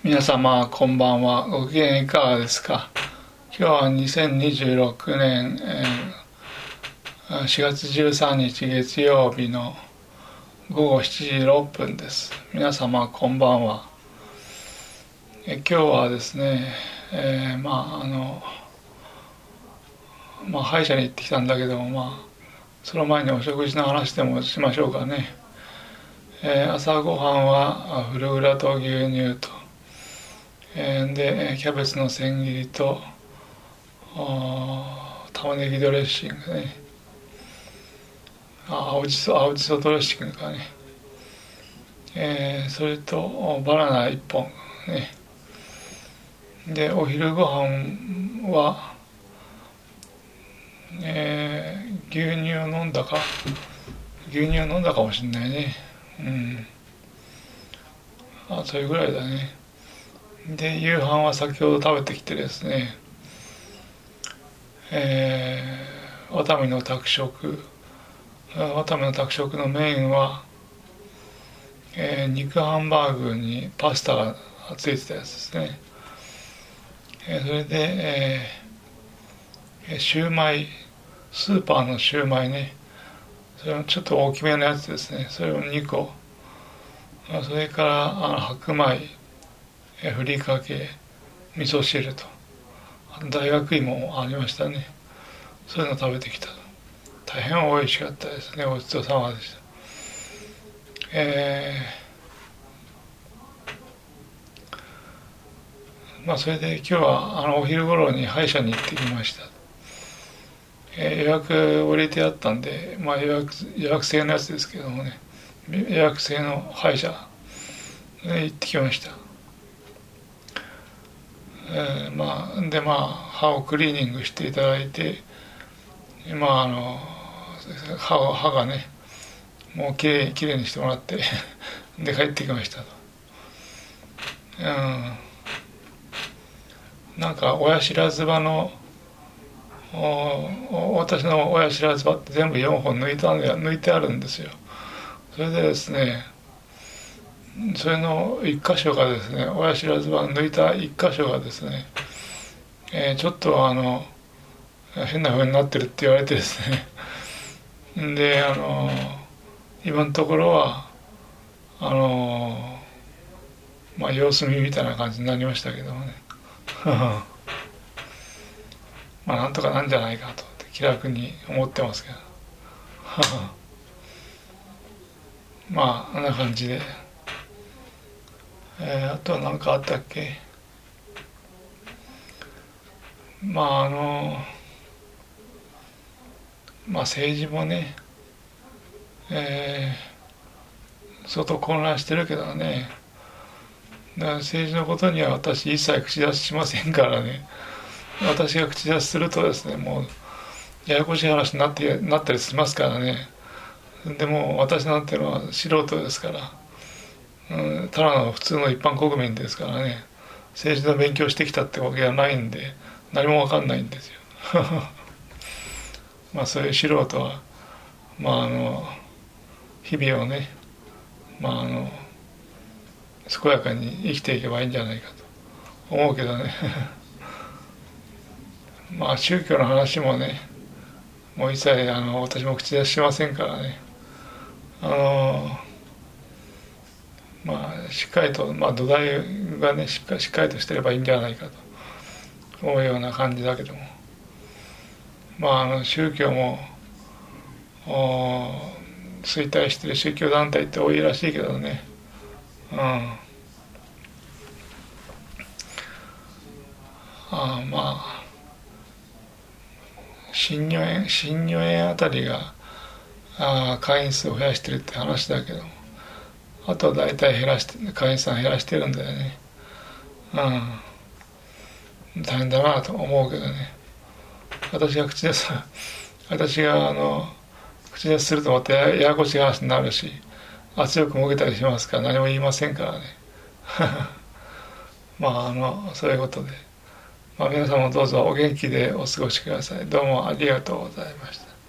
皆様こんばんは。ご機嫌いかがですか。今日は2026年4月13日月曜日の午後7時6分です。皆様こんばんは。今日はですね、歯医者に行ってきたんだけども、その前にお食事の話でもしましょうかね。朝ごはんはフルグラと牛乳と、でキャベツの千切りと玉ねぎドレッシングね、青じそドレッシングかね、それとバナナ1本ね。でお昼ご飯は、牛乳を飲んだかもしれないね。それぐらいだね。で夕飯は先ほど食べてきてですね、ワタミの宅食のメインは、肉ハンバーグにパスタがついてたやつですね。それで、シューマイ、スーパーのシューマイね、それもちょっと大きめのやつですね。それを2個、それから白米、ふりかけ、味噌汁と大学芋もありましたね。そういうのを食べてきた。大変美味しかったですね。ごちそうさまでした。それで今日はお昼頃に歯医者に行ってきました。予約を入れてあったんで、予約制のやつですけどもね、予約制の歯医者で行ってきました。歯をクリーニングしていただいて、歯がねもうきれいにしてもらってで帰ってきましたと。なんか親知らず歯の私の親知らず歯って全部4本抜いてあるんですよ。それでですね、それの一箇所がですね、親知らず歯抜いた一箇所がですね、ちょっと変な風になってるって言われてですねで今のところは様子見みたいな感じになりましたけどもねなんとかなんじゃないかと気楽に思ってますけどあんな感じで、あとは何かあったっけ。政治もね、相当混乱してるけどね。だから政治のことには私一切口出ししませんからね。私が口出しするとですね、もうややこしい話になったりしますからね。でも私なんていうのは素人ですから、ただの普通の一般国民ですからね、政治の勉強してきたってわけがないんで何も分かんないんですよそういう素人は日々をね健やかに生きていけばいいんじゃないかと思うけどね宗教の話もね、もう一切私も口出ししませんからね、しっかりと、土台がねしっかりとしてればいいんじゃないかと思うような感じだけども、宗教も衰退してる宗教団体って多いらしいけどね、新如園あたりが会員数を増やしてるって話だけども、あとは大体会員さん減らしてるんだよね。大変だなと思うけどね。私が口出しするとまたややこしい話になるし、圧力も受けたりしますから何も言いませんからねそういうことで、皆さんもどうぞお元気でお過ごしください。どうもありがとうございました。